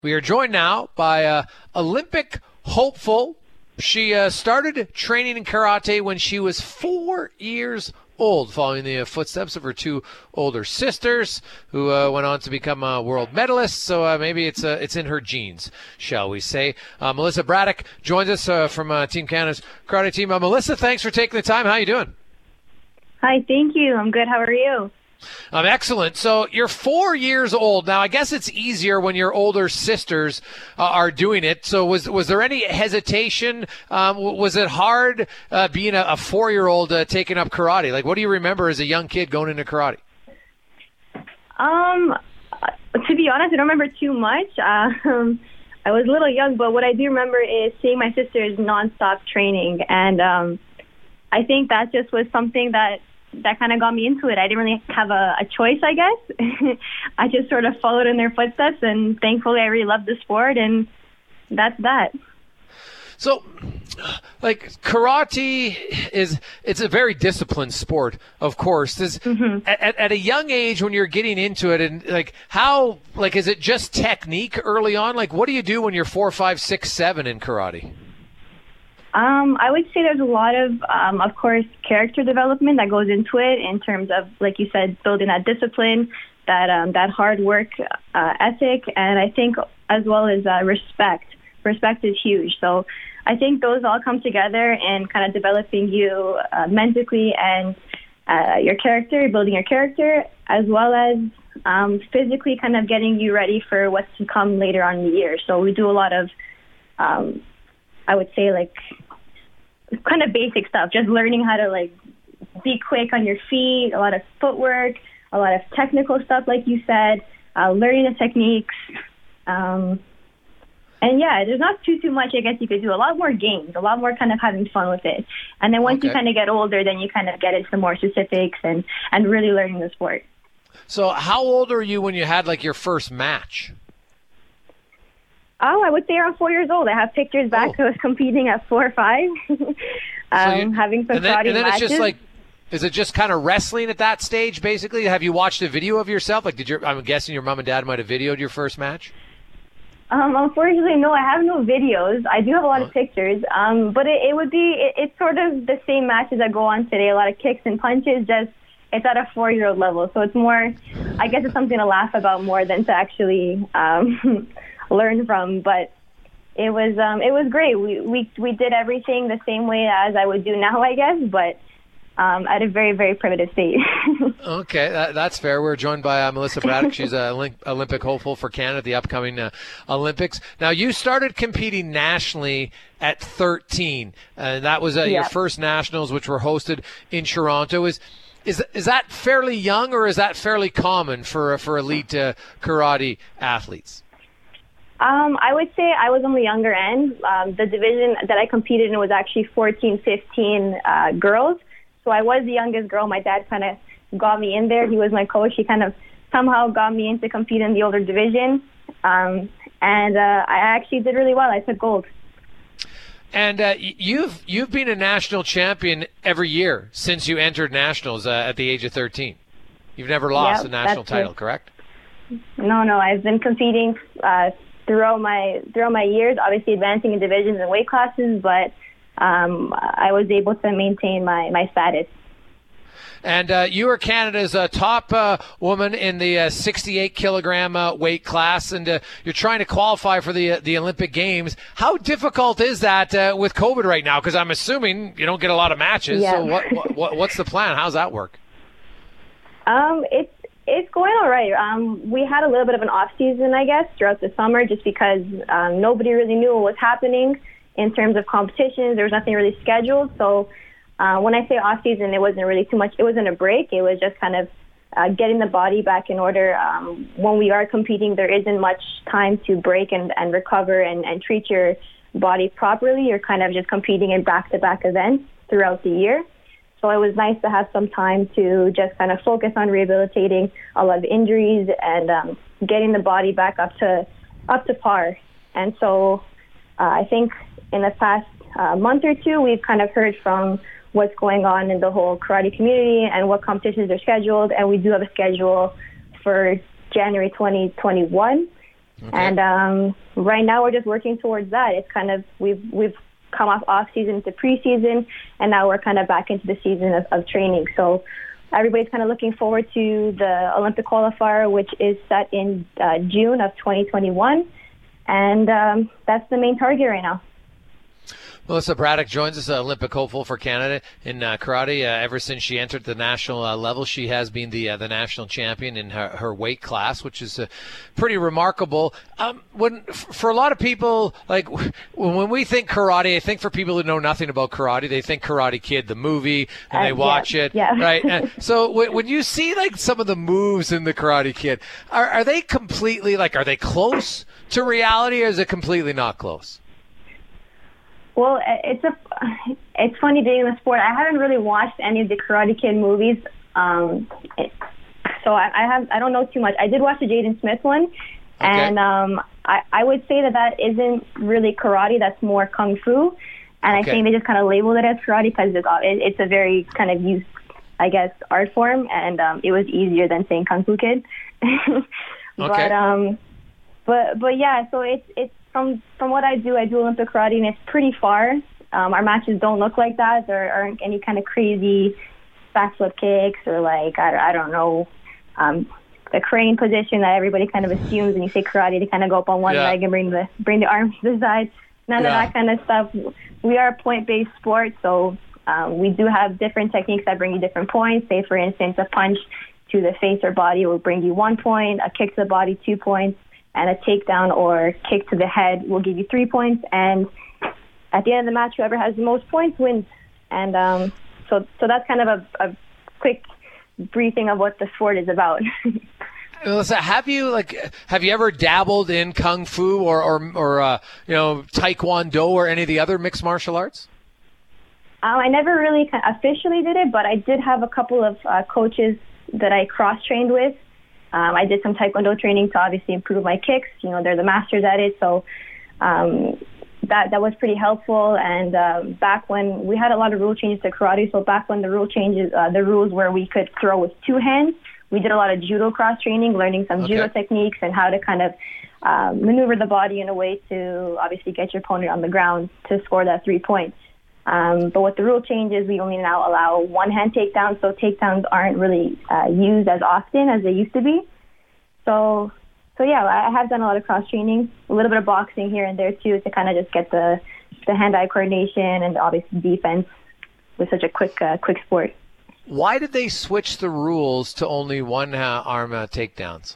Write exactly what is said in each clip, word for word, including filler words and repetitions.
We are joined now by uh, Olympic hopeful. She uh, started training in karate when she was four years old, following the uh, footsteps of her two older sisters, who uh, went on to become uh, world medalists. So uh, maybe it's uh, it's in her genes, shall we say. Uh, Melissa Braddock joins us uh, from uh, Team Canada's karate team. Uh, Melissa, thanks for taking the time. How are you doing? Hi, thank you. I'm good. How are you? Um, excellent. So you're four years old now. I guess it's easier when your older sisters uh, are doing it. So was was there any hesitation? Um, was it hard uh, being a, a four-year-old uh, taking up karate? Like, what do you remember as a young kid going into karate? Um, to be honest, I don't remember too much. Uh, um, I was a little young, but what I do remember is seeing my sisters nonstop training, and um, I think that just was something that. that kind of got me into it. I didn't really have a, a choice, I guess. I just sort of followed in their footsteps, and thankfully I really loved the sport, and that's that. So, like, karate is, it's a very disciplined sport, of course. Is, mm-hmm. at, at a young age when you're getting into it, and, like, how, like, is it just technique early on? Like, what do you do when you're four, five, six, seven in karate? Um, I would say there's a lot of, um, of course, character development that goes into it in terms of, like you said, building that discipline, that um, that hard work uh, ethic, and I think as well as uh, respect. Respect is huge. So I think those all come together in kind of developing you uh, mentally and uh, your character, building your character, as well as um, physically kind of getting you ready for what's to come later on in the year. So we do a lot of um, I would say, like, kind of basic stuff, just learning how to, like, be quick on your feet, a lot of footwork, a lot of technical stuff, like you said, uh, learning the techniques. Um, and, yeah, there's not too, too much, I guess, you could do. A lot more games, a lot more kind of having fun with it. And then once okay. you kind of get older, then you kind of get into more specifics and, and really learning the sport. So how old were you when you had, like, your first match? Oh, I would say around four years old. I have pictures back. Oh. I was competing at four or five, um, so you, having some and then, karate and then matches. It's just like, is it just kind of wrestling at that stage, basically? Have you watched a video of yourself? Like, did your? I'm guessing your mom and dad might have videoed your first match. Um, unfortunately, no. I have no videos. I do have a lot oh. of pictures, um, but it, it would be. It, it's sort of the same matches that go on today. A lot of kicks and punches. Just it's at a four-year-old level, so it's more. I guess it's something to laugh about more than to actually. Um, learn from, but it was um, it was great. We, we we did everything the same way as I would do now, I guess, but um, at a very, very primitive state. Okay, that, that's fair. We're joined by uh, Melissa Braddock. She's an Olympic hopeful for Canada at the upcoming uh, Olympics. Now, you started competing nationally at thirteen, and that was uh, yep. your first nationals, which were hosted in Toronto. Is is is that fairly young, or is that fairly common for for elite uh, karate athletes? Um, I would say I was on the younger end. Um, the division that I competed in was actually fourteen, fifteen uh, girls. So I was the youngest girl. My dad kind of got me in there. He was my coach. He kind of somehow got me into competing in the older division. Um, and uh, I actually did really well. I took gold. And uh, you've you've been a national champion every year since you entered nationals uh, at the age of thirteen. You've never lost yep, a national title, true. correct? No, no. I've been competing uh, throughout my throughout my years, obviously advancing in divisions and weight classes, but um, I was able to maintain my, my status. And uh, you are Canada's uh, top uh, woman in the uh, sixty-eight kilogram uh, weight class, and uh, you're trying to qualify for the uh, the Olympic Games. How difficult is that uh, with COVID right now? Because I'm assuming you don't get a lot of matches. Yeah. So what, what what's the plan? How's that work? Um, it's it's going all right. Um, we had a little bit of an off season, I guess, throughout the summer, just because um, nobody really knew what was happening in terms of competitions. There was nothing really scheduled, so. Uh, when I say off season, it wasn't really too much. It wasn't a break. It was just kind of uh, getting the body back in order. Um, when we are competing, there isn't much time to break and, and recover and, and treat your body properly. You're kind of just competing in back-to-back events throughout the year. So it was nice to have some time to just kind of focus on rehabilitating a lot of injuries and um, getting the body back up to up to par. And so uh, I think in the past uh, month or two, we've kind of heard from what's going on in the whole karate community and what competitions are scheduled. And we do have a schedule for January twenty twenty-one. Okay. And um, right now we're just working towards that. It's kind of, we've, we've come off off season to preseason, and now we're kind of back into the season of, of training. So everybody's kind of looking forward to the Olympic qualifier, which is set in uh, June of twenty twenty-one. And um, that's the main target right now. Melissa Braddock joins us, uh, Olympic hopeful for Canada in uh, karate. Uh, ever since she entered the national uh, level, she has been the uh, the national champion in her, her weight class, which is uh, pretty remarkable. Um, when f- for a lot of people, like when we think karate, I think for people who know nothing about karate, they think Karate Kid, the movie, and uh, they watch yeah, it, yeah. right? And so w- when you see like some of the moves in the Karate Kid, are are they completely like are they close to reality, or is it completely not close? Well, it's a, it's funny being in the sport. I haven't really watched any of the Karate Kid movies, um, it, so I, I have I don't know too much. I did watch the Jaden Smith one, okay. and um, I, I would say that that isn't really karate. That's more kung fu, and okay. I think they just kind of labeled it as karate because it, it's a very kind of used, I guess, art form, and um, it was easier than saying Kung Fu Kid. but okay. um, but but yeah, so it's it's. From from what I do, I do Olympic karate, and it's pretty far. Um, our matches don't look like that. There aren't any kind of crazy backflip kicks or like, I, I don't know, um, the crane position that everybody kind of assumes when you say karate to kind of go up on one yeah. leg and bring the bring the arms to the side. None yeah. of that kind of stuff. We are a point-based sport, so um, we do have different techniques that bring you different points. Say, for instance, a punch to the face or body will bring you one point, a kick to the body, two points, and a takedown or kick to the head will give you three points. And at the end of the match, whoever has the most points wins. And um, so so that's kind of a, a quick briefing of what the sport is about. Melissa, have you like have you ever dabbled in kung fu or or, or uh, you know taekwondo or any of the other mixed martial arts? Um, I never really officially did it, but I did have a couple of uh, coaches that I cross-trained with. Um, I did some taekwondo training to obviously improve my kicks. You know, they're the masters at it, so um, that that was pretty helpful. And um, back when we had a lot of rule changes to karate, so back when the rule changes, uh, the rules where we could throw with two hands, we did a lot of judo cross training, learning some okay. judo techniques and how to kind of uh, maneuver the body in a way to obviously get your opponent on the ground to score that three points. Um, but with the rule changes, we only now allow one-hand takedowns, so takedowns aren't really uh, used as often as they used to be. So, so yeah, I have done a lot of cross-training, a little bit of boxing here and there, too, to kind of just get the, the hand-eye coordination and obviously defense with such a quick uh, quick sport. Why did they switch the rules to only one-arm uh, takedowns?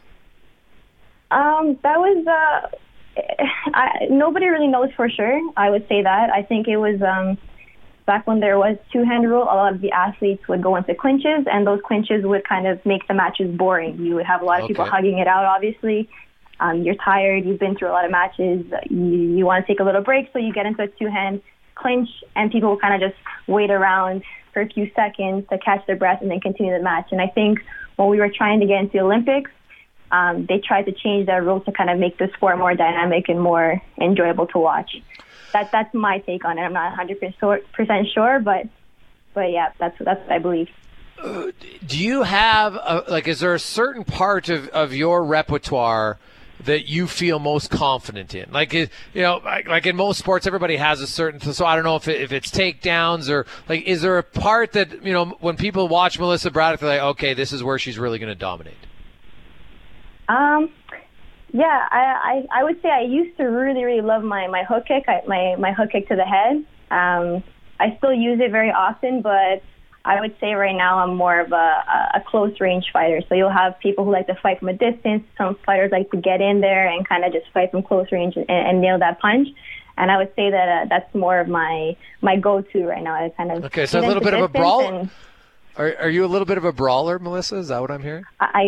Um, that was... Uh, I, nobody really knows for sure. I would say that. I think it was... Um, Back when there was two-hand rule, a lot of the athletes would go into clinches, and those clinches would kind of make the matches boring. You would have a lot of okay. people hugging it out, obviously. Um, you're tired. You've been through a lot of matches. You, you want to take a little break, so you get into a two-hand clinch, and people will kind of just wait around for a few seconds to catch their breath and then continue the match. And I think when we were trying to get into the Olympics, um, they tried to change their rules to kind of make the sport more dynamic and more enjoyable to watch. That that's my take on it. I'm not one hundred percent sure, but but yeah, that's that's what I believe. Uh, do you have a, like? Is there a certain part of, of your repertoire that you feel most confident in? Like you know, like, like in most sports, everybody has a certain. So I don't know if it, if it's takedowns or like. Is there a part that you know when people watch Melissa Braddock, they're like, okay, this is where she's really going to dominate? Um. Yeah, I, I I would say I used to really, really love my, my hook kick, I, my, my hook kick to the head. Um, I still use it very often, but I would say right now I'm more of a, a close range fighter. So you'll have people who like to fight from a distance. Some fighters like to get in there and kind of just fight from close range and, and nail that punch. And I would say that uh, that's more of my my go-to right now. I kind of okay, so a little bit of a brawl. Are are you a little bit of a brawler, Melissa? Is that what I'm hearing? I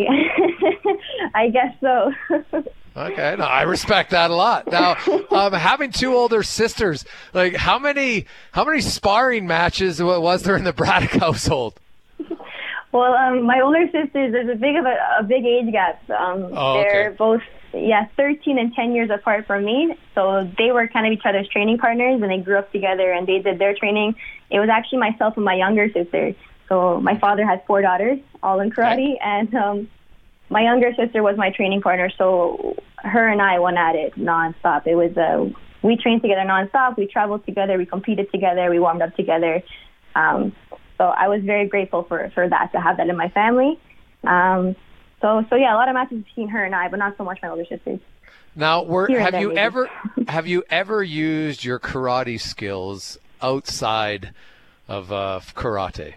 I guess so. Okay, no, I respect that a lot. Now, um, having two older sisters, like how many how many sparring matches was there in the Braddock household? Well, um, my older sisters, there's a big of a, a big age gap. Um, oh, they're okay. both yeah, thirteen and ten years apart from me. So they were kind of each other's training partners, and they grew up together, and they did their training. It was actually myself and my younger sister. So my father has four daughters, all in karate, okay. and um, my younger sister was my training partner, so her and I went at it nonstop. It was uh, we trained together nonstop. We traveled together. We competed together. We warmed up together. Um, so I was very grateful for, for that, to have that in my family. Um, so so yeah, a lot of matches between her and I, but not so much my older sisters. Now, were, have you maybe. ever have you ever used your karate skills outside of uh, karate?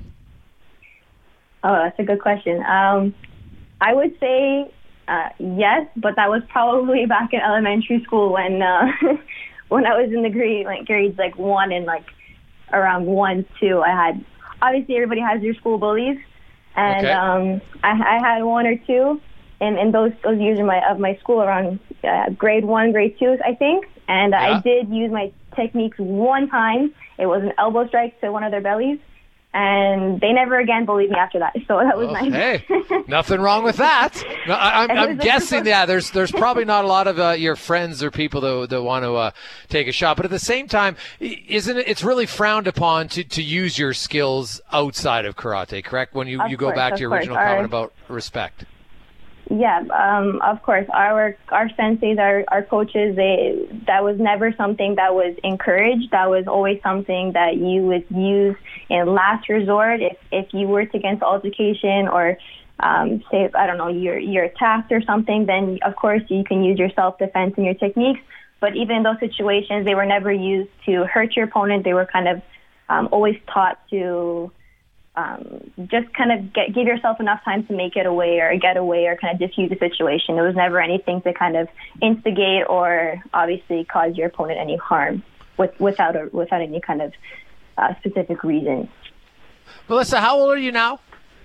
Oh, that's a good question. Um, I would say uh, yes, but that was probably back in elementary school when uh, when I was in the grade like grades like one and like around one two. I had obviously everybody has their school bullies, and okay. um, I, I had one or two in, in those those years of my of my school around uh, grade one, grade two, I think. And yeah. I did use my techniques one time. It was an elbow strike to one of their bellies. And they never again bullied me after that, so that was well, nice. Hey, nothing wrong with that. No, I, I'm, I'm guessing, yeah, there's there's probably not a lot of uh, your friends or people that, that want to uh, take a shot. But at the same time, isn't it? It's really frowned upon to, to use your skills outside of karate, correct? When you, you go course, back to your course. original Our, comment about respect. Yeah, um, of course. Our our senseis, our, our coaches, they that was never something that was encouraged. That was always something that you would use in last resort if, if you were to get into altercation or um, say, I don't know, you're, you're attacked or something, then of course you can use your self-defense and your techniques. But even in those situations, they were never used to hurt your opponent. They were kind of um, always taught to Um, just kind of get, give yourself enough time to make it away or get away or kind of diffuse the situation. It was never anything to kind of instigate or obviously cause your opponent any harm with, without a, without any kind of uh, specific reason. Melissa, how old are you now?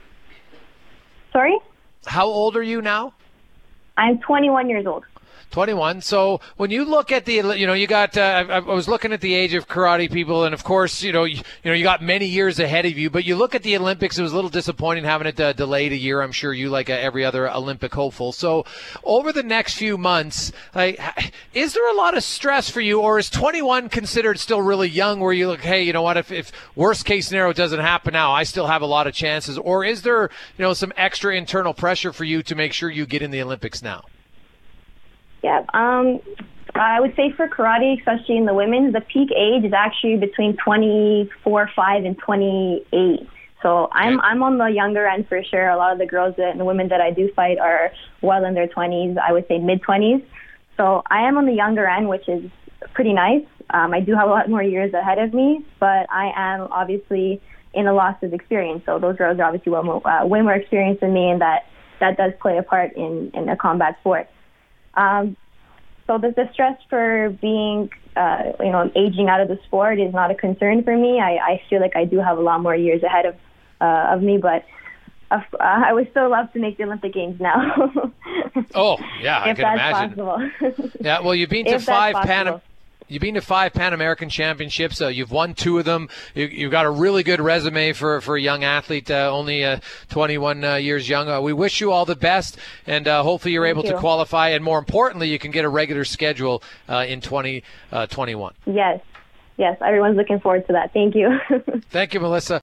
Sorry? How old are you now? I'm twenty-one years old. twenty-one. So when you look at the, you know, you got, uh, I, I was looking at the age of karate people, and of course, you know, you, you know, you got many years ahead of you, but you look at the Olympics, it was a little disappointing having it uh, delayed a year. I'm sure you, like uh, every other Olympic hopeful. So over the next few months, like, is there a lot of stress for you, or is twenty-one considered still really young where you look, hey, you know what, if, if worst case scenario doesn't happen now, I still have a lot of chances, or is there, you know, some extra internal pressure for you to make sure you get in the Olympics now? Yeah, um, I would say for karate, especially in the women's, the peak age is actually between twenty-four, five, and twenty-eight. So I'm okay. I'm on the younger end for sure. A lot of the girls that, and the women that I do fight are well in their twenties. I would say mid twenties. So I am on the younger end, which is pretty nice. Um, I do have a lot more years ahead of me, but I am obviously in a loss of experience. So those girls are obviously well more, uh, way more experienced than me, and that that does play a part in in a combat sport. Um, so the, the stress for being, uh, you know, aging out of the sport is not a concern for me. I, I feel like I do have a lot more years ahead of uh, of me, but uh, I would still love to make the Olympic Games now. Oh, yeah, I if can that's imagine. Possible. Yeah, well, you've been to if five that's Pan. You've been to five Pan American Championships. Uh, you've won two of them. You, you've got a really good resume for, for a young athlete, uh, only uh, twenty-one uh, years young. Uh, we wish you all the best, and uh, hopefully you're Thank able you. to qualify. And more importantly, you can get a regular schedule uh, in twenty twenty-one. Yes. Yes, everyone's looking forward to that. Thank you. Thank you, Melissa.